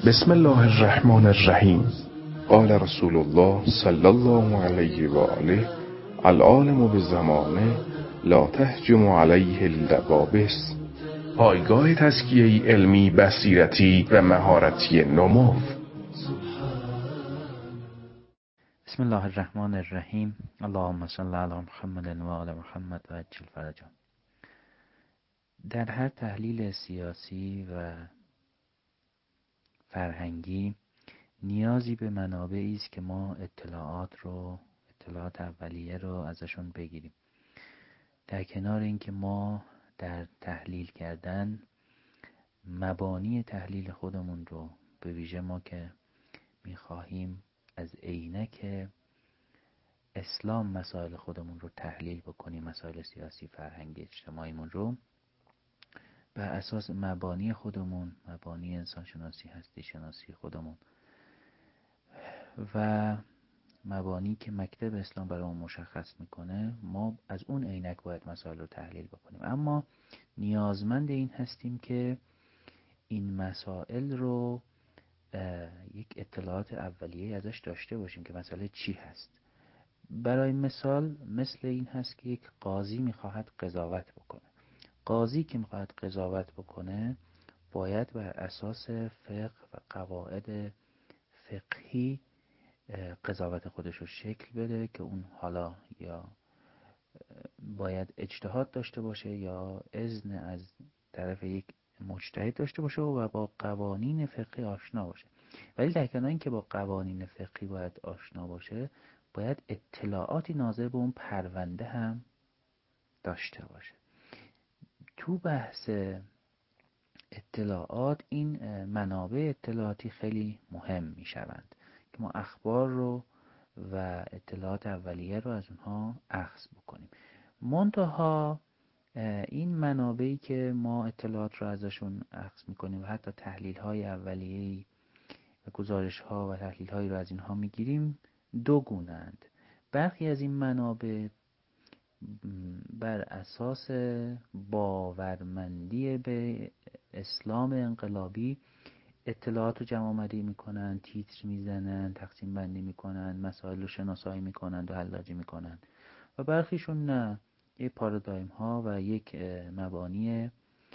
بسم الله الرحمن الرحیم. قال رسول الله صلی الله علیه و آله: العالم بالزمانه لا تهجم علیه اللبابس. پایگاه تزکیه‌ای علمی، بصیرتی و مهارتی نمو. بسم الله الرحمن الرحیم. اللهم صل علی محمد و آل محمد و عجل فرجهم. در هر تحلیل سیاسی و فرهنگی نیازی به منابعی است که ما اطلاعات اولیه رو ازشون بگیریم. در کنار اینکه ما در تحلیل کردن مبانی تحلیل خودمون رو، به ویژه ما که میخواهیم از عینک اسلام مسائل خودمون رو تحلیل بکنیم، مسائل سیاسی، فرهنگی، اجتماعیمون رو بر اساس مبانی خودمون، مبانی انسانشناسی، هستی شناسی خودمون و مبانی که مکتب اسلام برامون مشخص میکنه، ما از اون عینک باید مسائل رو تحلیل بکنیم. اما نیازمند این هستیم که این مسائل رو یک اطلاعات اولیه ازش داشته باشیم که مسئله چی هست. برای مثال مثل این هست که یک قاضی میخواهد قضاوت بکنه. قاضی که میخواهد قضاوت بکنه باید بر اساس فقه و قواعد فقهی قضاوت خودش رو شکل بده که اون حالا یا باید اجتهاد داشته باشه یا اذن از طرف یک مجتهد داشته باشه و با قوانین فقهی آشنا باشه. ولی در کنار اینکه با قوانین فقهی باید آشنا باشه، باید اطلاعاتی ناظر به اون پرونده هم داشته باشه. تو بحث اطلاعات این منابع اطلاعاتی خیلی مهم می شوند که ما اخبار رو و اطلاعات اولیه رو از اونها اخذ بکنیم. منتها این منابعی که ما اطلاعات رو ازشون اخذ میکنیم و حتی تحلیل های اولیه‌ای و گزارش ها و تحلیل هایی رو از اینها میگیریم دو گونه‌اند. برخی از این منابع بر اساس باورمندی به اسلام انقلابی اطلاعات رو جمع آوری میکنن، تیتر میزنن، تقسیم بندی میکنن، مسائل رو شناسایی میکنن و حلاجی میکنن. و برخیشون نه، یک پارادایم ها و یک مبانی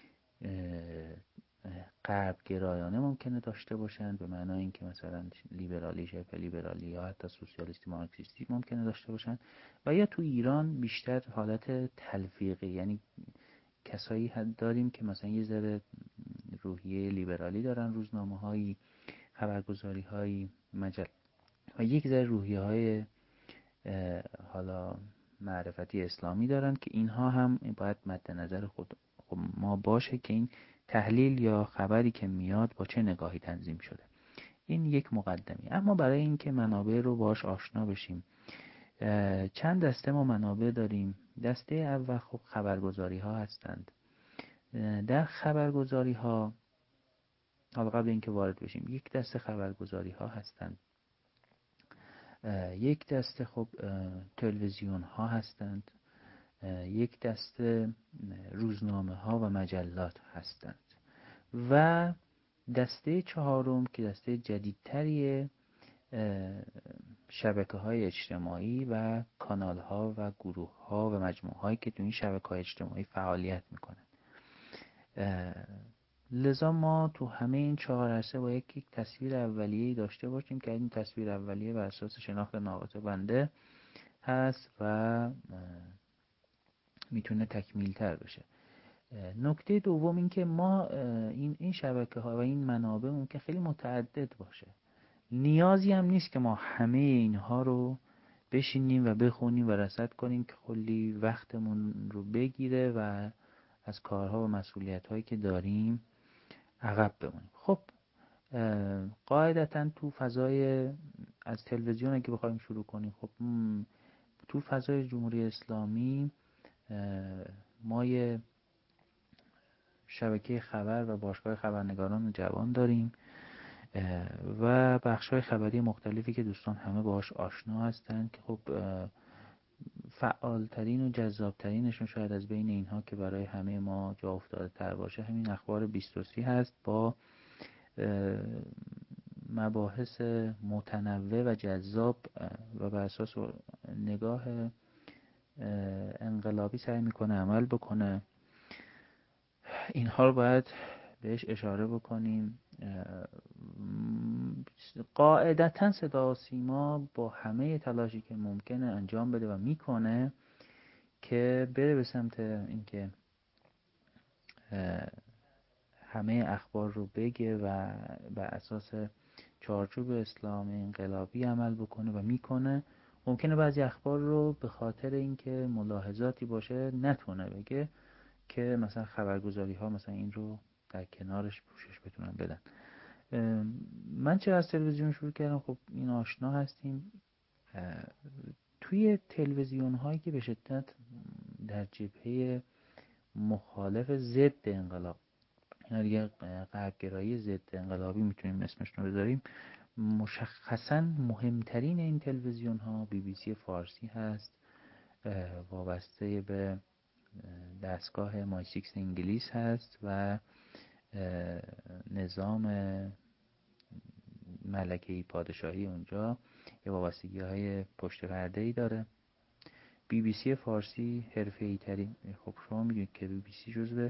غرب گرایانه ممکنه داشته باشن، به معنای اینکه مثلا لیبرالی، شبه لیبرالی یا حتی سوسیالیستی، مارکسیستی ممکنه داشته باشن. و یا تو ایران بیشتر حالت تلفیقی، یعنی کسایی داریم که مثلا یه ذره روحیه لیبرالی دارن، روزنامه‌هایی، خبرگزاری‌هایی، مجله، و یک ذره روحیه‌های حالا معرفتی اسلامی دارن که اینها هم باید مد نظر خود ما باشه که این تحلیل یا خبری که میاد با چه نگاهی تنظیم شده. این یک مقدمی. اما برای اینکه منابع رو باش آشنا بشیم، چند دسته ما منابع داریم. دسته اول خب خبرگزاری ها هستند. در خبرگزاری ها، حالا قبل اینکه وارد بشیم، یک دسته خبرگزاری ها هستند، یک دسته خب تلویزیون ها هستند، یک دسته روزنامه ها و مجلات هستند و دسته چهارم که دسته جدیدتریه، شبکه های اجتماعی و کانال ها و گروه ها و مجموعه هایی که تو این شبکه های اجتماعی فعالیت میکنن. لذا ما تو همه این چهار عرصه باید یک تصویر اولیه‌ای داشته باشیم که این تصویر اولیه بر اساس شناخت ناقص بنده هست و میتونه تکمیل تر بشه. نکته دوم این که ما این شبکه ها و این منابع ممکن خیلی متعدد باشه. نیازی هم نیست که ما همه اینها رو بشینیم و بخونیم و رصد کنیم که کلی وقتمون رو بگیره و از کارها و مسئولیت هایی که داریم عقب بمونیم. خب قاعدتا تو فضای از تلویزیون اگه بخوایم شروع کنیم، خب تو فضای جمهوری اسلامی ما یه شبکه خبر و باشگاه خبرنگاران جوان داریم و بخش‌های خبری مختلفی که دوستان همه باهاش آشنا هستن که خب فعالترین و جذابترینشون شاید از بین اینها که برای همه ما جا افتاده تر باشه همین اخبار 23 هست با مباحث متنوع و جذاب و بر اساس نگاه انقلابی سعی میکنه عمل بکنه. اینها رو باید بهش اشاره بکنیم. قاعدتا صدا و سیما با همه تلاشی که ممکنه انجام بده و میکنه که بره به سمت اینکه همه اخبار رو بگه و بر اساس چارچوب اسلام انقلابی عمل بکنه و میکنه. ممکنه بعضی اخبار رو به خاطر اینکه ملاحظاتی باشه نتونه بگه که مثلا خبرگزاری ها مثلا این رو در کنارش پوشش بتونن بدن. من چرا از تلویزیون شروع کردم؟ خب این آشنا هستیم. توی تلویزیون هایی که به شدت در جبهه مخالف ضد انقلاب، اینا دیگه غربگرایی ضد انقلابی میتونیم اسمش رو بذاریم، مشخصا مهمترین این تلویزیون ها BBC فارسی هست، وابسته به دستگاه مای 6 انگلیس هست و نظام ملکه‌ای پادشاهی اونجا یه وابستگی های پشت پرده‌ای داره. BBC فارسی حرفه‌ای ترین، خب شما میدونید که BBC جزو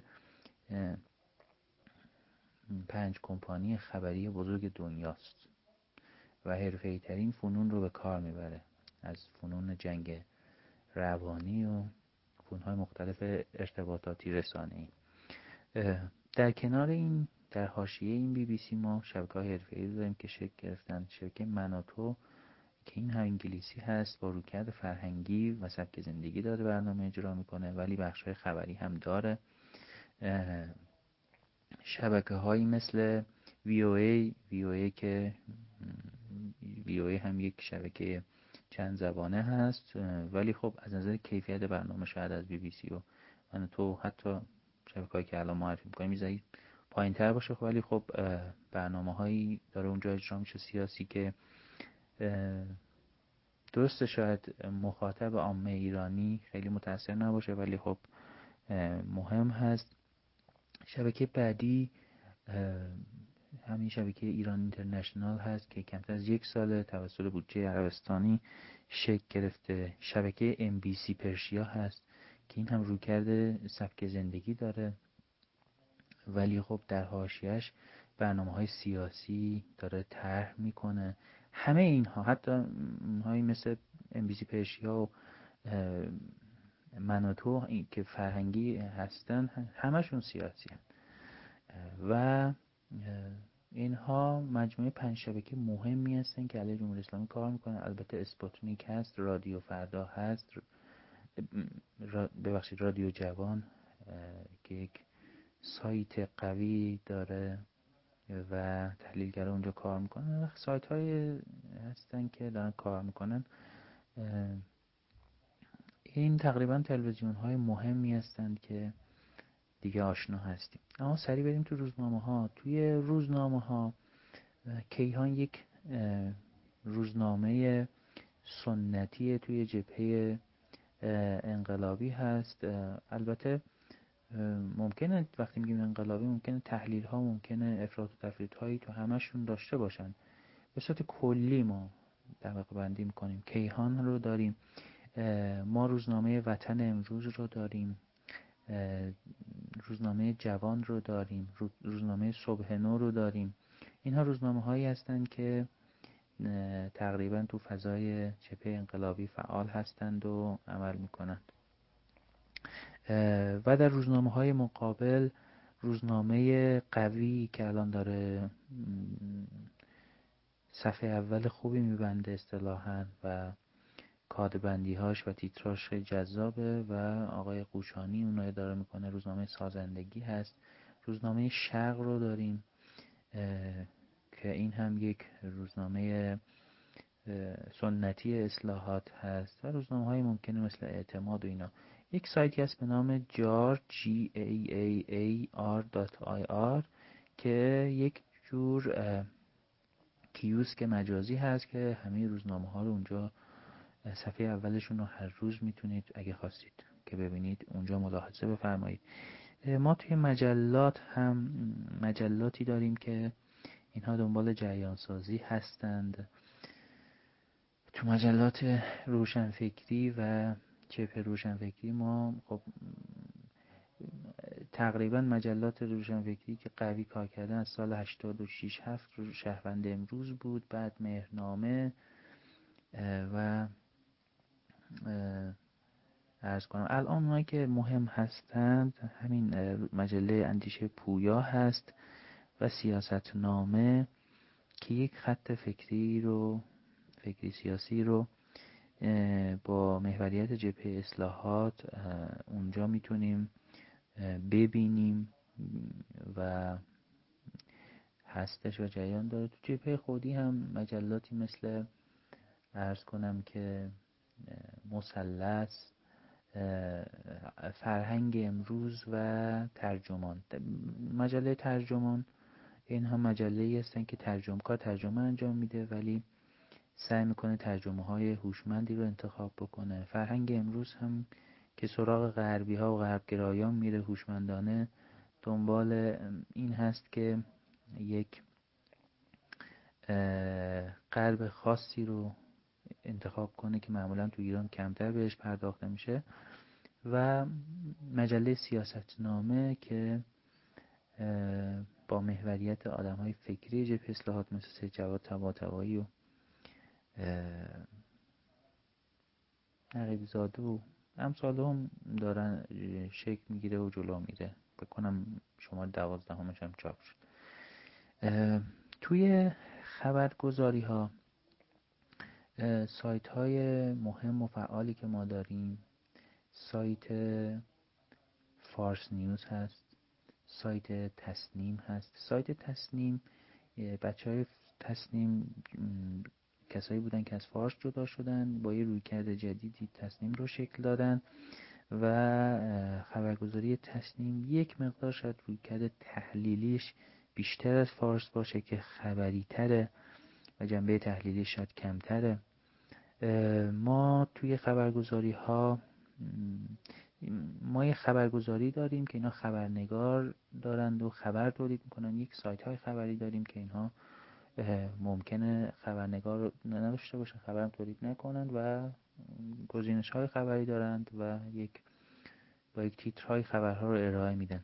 5 کمپانی خبری بزرگ دنیاست و حرفه‌ای ترین فنون رو به کار میبره، از فنون جنگ روانی و فنون‌های مختلف ارتباطاتی رسانه‌ای. در کنار این، در حاشیه این BBC ما شبکه‌های حرفه‌ای داریم که شکل گرفتن. شبکه مناتو که این هم انگلیسی هست، با رویکرد فرهنگی و سبک زندگی داره برنامه اجرا میکنه ولی بخش‌های خبری هم داره. شبکه‌هایی مثل VOA که VOA هم یک شبکه چند زبانه هست ولی خب از نظر کیفیت برنامه شاید از BBC و مناتو حتی شبکه‌هایی که الان معرفی می‌کنیم می‌ذارید پایین‌تر باشه، ولی خب برنامه‌هایی داره اونجا اجرا میشه سیاسی که درسته شاید مخاطب عامه ایرانی خیلی متأثر نباشه ولی خب مهم هست. شبکه بعدی همین شبکه ایران اینترنشنال هست که کمتر از 1 سال توسط بودجه عربستانی شکل گرفته. شبکه MBC پرشیا هست که این هم رویکرد سبک زندگی داره ولی خب در حاشیه‌اش برنامه‌های سیاسی داره طرح میکنه. همه اینها، حتی اونهایی مثل MBC پرشیا و مناتو که فرهنگی هستن، همشون سیاسی هستن و اینها مجموعه 5 شبکه مهمی هستن که علیه جمهوری اسلامی کار میکنن. البته اسپوتنیک هست، رادیو فردا هست، رادیو جوان که یک سایت قوی داره و تحلیلگرا اونجا کار میکنن. سایت های هستن که دارن کار میکنن. این تقریبا تلویزیون های مهمی هستند که دیگه آشنا هستیم. اما سریع بریم تو روزنامه ها. توی روزنامه ها کیهان یک روزنامه سنتی توی جبهه انقلابی هست. البته ممکنه وقتی میگیم انقلابی ممکنه تحلیل ها، ممکنه افراط و تفریط هایی تو همشون داشته باشن. به صورت کلی ما طبقه بندی میکنیم. کیهان رو داریم، ما روزنامه وطن امروز رو داریم، روزنامه جوان رو داریم، روزنامه صبح نو رو داریم. اینها روزنامه هایی هستند که تقریبا تو فضای جبهه انقلابی فعال هستند و عمل میکنند. و در روزنامه های مقابل روزنامه قوی که الان داره صفحه اول خوبی میبنده اصطلاحاً و کادبندی هاش و تیتراش خیلی جذابه و آقای قوچانی اونو اداره میکنه، روزنامه سازندگی هست. روزنامه شرق رو داریم که این هم یک روزنامه سنتی اصلاحات هست و روزنامه های ممکنه مثل اعتماد و اینا. یک سایتی هست به نام GAAAR.ir که یک جور کیوسک مجازی هست که همه روزنامه ها رو اونجا صفحه اولشون رو هر روز میتونید اگه خواستید که ببینید اونجا ملاحظه بفرمایید. ما توی مجلات هم مجلاتی داریم که اینها دنبال جریان سازی هستند. تو مجلات روشنفکری و جبهه روشنفکری ما خب تقریبا مجلات روشنفکری که قوی کار کردن از سال 86 7 شهروند امروز بود، بعد مهرنامه و عرض کنم الان اونایی که مهم هستند همین مجله اندیشه پویا هست و سیاستنامه که یک خط فکری سیاسی رو با محوریت جبهه اصلاحات اونجا میتونیم ببینیم و هستش و جریان داره. تو جبهه خودی هم مجلاتی مثل عرض کنم که مثلث، فرهنگ امروز و ترجمان. مجله ترجمان این هم مجله‌ای هستن که ترجمه انجام میده ولی سعی میکنه ترجمه های هوشمندی رو انتخاب بکنه. فرهنگ امروز هم که سراغ غربی ها و غربگرایان میره هوشمندانه دنبال این هست که یک غرب خاصی رو انتخاب کنه که معمولا تو ایران کمتر بهش پرداخته میشه. و مجله سیاستنامه که با محوریت آدم‌های فکری جبهه اصلاحات مثل سید جواد طباطبایی و نقیب زاده و امثال هم دارن شکل میگیره و جلو میره. بکنم شماره 12 هم چاپ شد. توی خبرگزاری ها سایت های مهم و فعالی که ما داریم، سایت فارس نیوز هست، سایت تصنیم هست. سایت تصنیم بچه های تصنیم کسایی بودن که از فارس جدا شدن، با یه رویکرد جدیدی تصنیم رو شکل دادن و خبرگزاری تصنیم یک مقدار شاید رویکرد تحلیلیش بیشتر از فارس باشه که خبری تره و جنبه تحلیلی شاید کمتره. ما توی خبرگزاری ها ما یه خبرگزاری داریم که اینا خبرنگار دارند و خبر تولید میکنن. یک سایت های خبری داریم که اینها ممکنه خبرنگار رو نداشته باشن، خبرم تولید نکنند و گزینش های خبری دارند و با یک تیترهای خبرها رو ارائه میدن.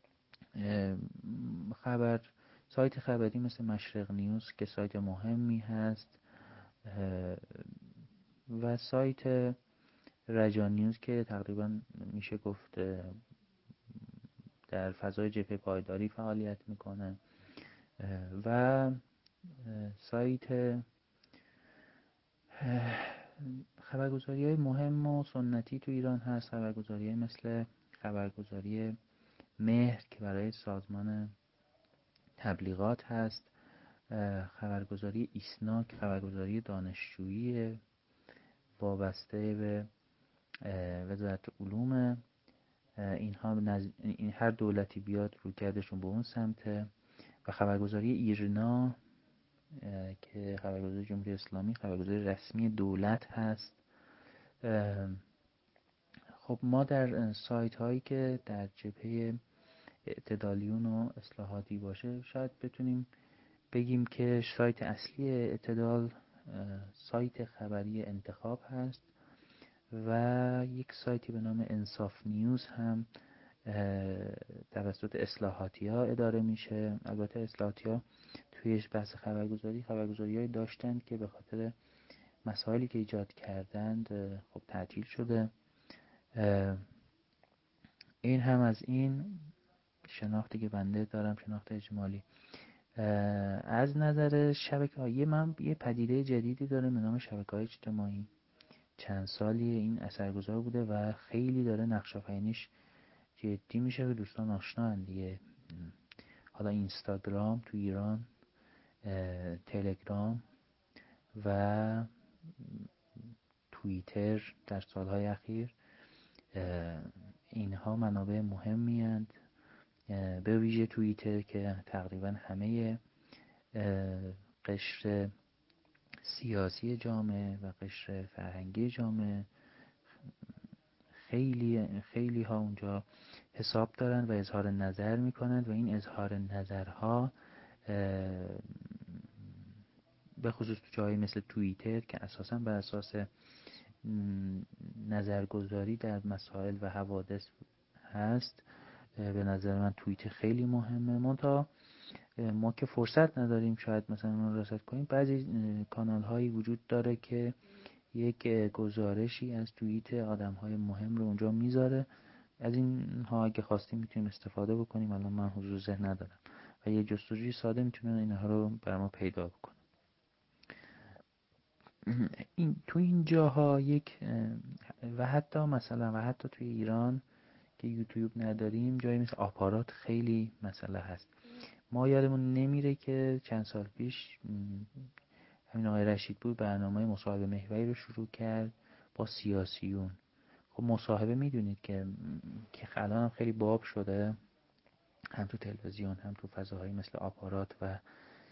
سایت خبری مثل مشرق نیوز که سایت مهمی هست و سایت رجا نیوز که تقریبا میشه گفت در فضای جبهه پایداری فعالیت میکنه و سایت خبرگزاری های مهم و سنتی تو ایران هست. خبرگزاری مثل خبرگزاری مهر که برای سازمان تبلیغات هست، خبرگزاری ایسنا که خبرگزاری دانشجویی وابسته به وزارت علوم. این هر دولتی بیاد رویکردشون به اون سمته. و خبرگزاری ایرنا که خبرگزاری جمهوری اسلامی خبرگزاری رسمی دولت هست. خب ما در سایت هایی که در جبهه اعتدالیون و اصلاحاتی باشه شاید بتونیم بگیم که سایت اصلی اعتدال سایت خبری انتخاب هست و یک سایتی به نام انصاف نیوز هم توسط اصلاحاتی ها اداره میشه. البته اصلاحاتی ها توی بحث خبرگزاری های داشتند که به خاطر مسائلی که ایجاد کردند خب تعطیل شده. این هم از این شناختی که بنده دارم، شناخت اجمالی. از نظر شبکه‌های یه پدیده جدیدی داره به نام شبکه‌های اجتماعی. چند سالی این اثرگذار بوده و خیلی داره نقش آفرینیش جدی میشه و دوستان آشنا دیگه. حالا اینستاگرام تو ایران، تلگرام و توییتر در سالهای اخیر، اینها منابع مهمی هستند. به ویژه توییتر که تقریبا همه قشر سیاسی جامعه و قشر فرهنگی جامعه خیلی ها اونجا حساب دارن و اظهار نظر میکنند و این اظهار نظرها به خصوص تو جایی مثل توییتر که اساساً بر اساس نظرگذاری در مسائل و حوادث هست، به نظر من توییتر خیلی مهمه. منتها ما که فرصت نداریم شاید مثلا اون رو رصد کنیم. بعضی کانال هایی وجود داره که یک گزارشی از توییت آدم های مهم رو اونجا میذاره. از این ها اگه خواستیم میتونیم استفاده بکنیم. الان من حضور ذهن ندارم و یه جستجوی ساده میتونه اینها رو بر ما پیدا بکنه. تو این جاها یک و حتی توی ایران که یوتیوب نداریم، جایی مثل آپارات خیلی مسئله هست. ما یادمون نمیره که چند سال پیش همین آقای رشیدپور برنامه مصاحبه محوری رو شروع کرد با سیاسیون. خب مصاحبه میدونید که الان هم خیلی باب شده، هم تو تلویزیون هم تو فضاهایی مثل آپارات و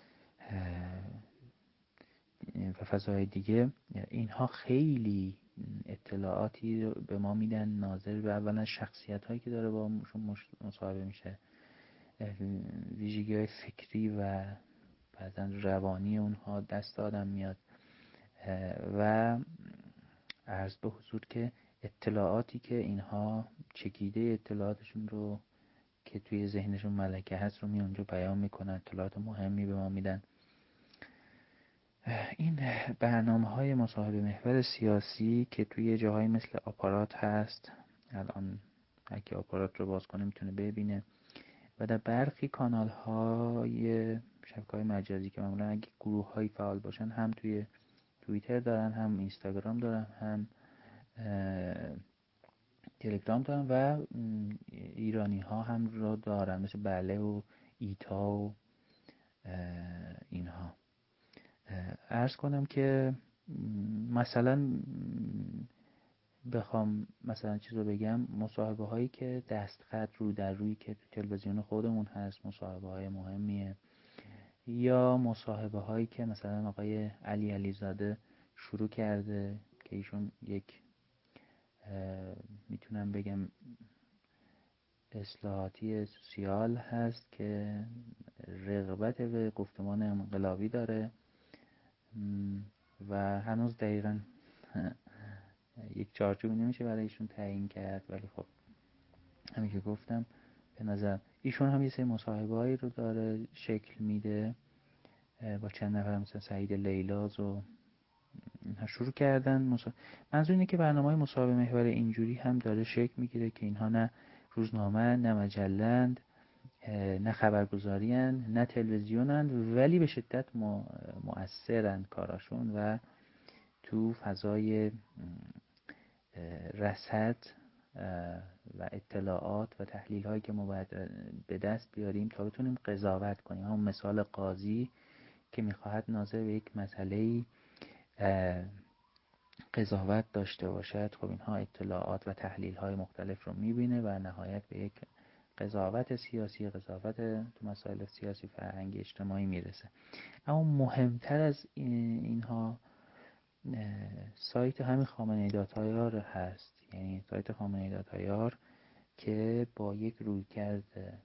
فضاهای دیگه. اینها خیلی اطلاعاتی رو به ما میدن ناظر به اولا شخصیت هایی که داره با مصاحبه میشه، ویژگی های فکری و بعضا روانی اونها دست آدم میاد و عرض به حضور که اطلاعاتی که اینها چکیده اطلاعاتشون رو که توی ذهنشون ملکه هست رو اونجا بیان میکنن، اطلاعات مهمی به ما میدن. این برنامه‌های مصاحبه محور سیاسی که توی جاهایی مثل آپارات هست، الان اگه آپارات رو باز کنه میتونه ببینه، و در برخی کانال‌های شبکه‌های مجازی که معمولا اگه گروه‌هایی فعال باشن، هم توی توییتر دارن، هم اینستاگرام دارن، هم تلگرام دارن و ایرانی ها هم رو دارن مثل بله و ایتا و اینها. عرض کنم که مثلا بخوام مثلا چیز رو بگم، مصاحبه هایی که دستخط رو در روی که تو تلویزیون خودمون هست مصاحبه های مهمیه، یا مصاحبه هایی که مثلا آقای علی علیزاده شروع کرده که ایشون یک میتونم بگم اصلاحاتی سوسیال هست که رغبت به گفتمان انقلابی داره و هنوز دقیقا یک چارچوبی نمیشه برای ایشون تعیین کرد، ولی خب همین که گفتم به نظر ایشون هم یه سری مصاحبه‌هایی رو داره شکل میده با چند نفر مثل سعید لیلاز و شروع کردن. منظور اینه که برنامه‌های مصاحبه محور اینجوری هم داره شکل میگیره که اینها نه روزنامه، نه مجلند، نه خبرگزارین، نه تلویزیونن، ولی به شدت مؤثرن کاراشون و تو فضای رصد و اطلاعات و تحلیل هایی که ما باید به دست بیاریم تا بتونیم قضاوت کنیم. همون مثال قاضی که میخواهد ناظر به یک مسئله‌ای قضاوت داشته باشد، خب اینها اطلاعات و تحلیل های مختلف رو میبینه و نهایت به یک قضاوت سیاسی، قضاوت تو مسائل سیاسی، فرهنگی، اجتماعی میرسه. اما مهمتر از اینها سایت همین خامنه‌ای داتایار هست. یعنی سایت خامنه‌ای داتایار که با یک رویکرد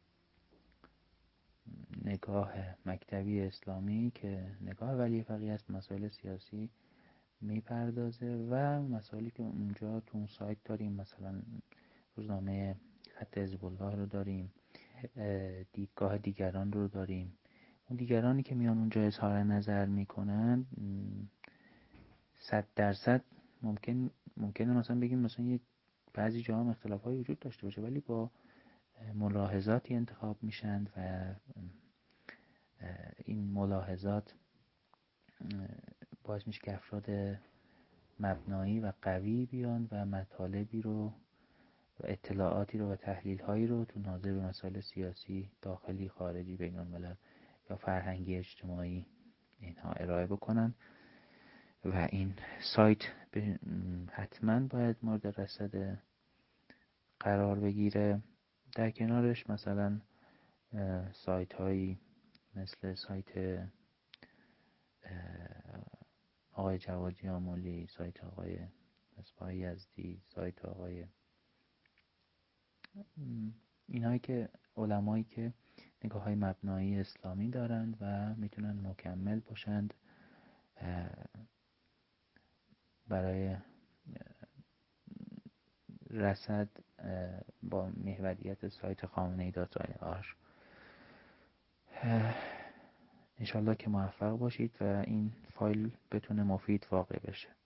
نگاه مکتبی اسلامی که نگاه ولی فقیه است، مسائل سیاسی میپردازه و مسائلی که اونجا تو اون سایت داریم، مثلا روزنامه خط حزب الله رو داریم، دیدگاه دیگران رو داریم. اون دیگرانی که میان اونجا اظهار نظر میکنن 100% ممکنه مثلا بگیم مثلا یه بعضی جاها هم اختلافات وجود داشته باشه، ولی با ملاحظاتی انتخاب میشن و این ملاحظات باعث میشه که افراد مبنایی و قوی بیان و مطالبی رو و اطلاعاتی رو و تحلیل هایی رو تو ناظر به مسائل سیاسی داخلی، خارجی، بین الملل یا فرهنگی، اجتماعی اینها ارائه بکنن و این سایت حتما باید مورد رصد قرار بگیره. در کنارش مثلا سایت هایی مثل سایت آقای جوادی آملی، سایت آقای مصباح یزدی، سایت آقای اینهایی که علمایی که نگاه های مبنایی اسلامی دارند و میتونن مکمل باشند برای رصد با محوریت سایت خامنه‌ای.ir. انشالله که موفق باشید و این فایل بتونه مفید واقع بشه.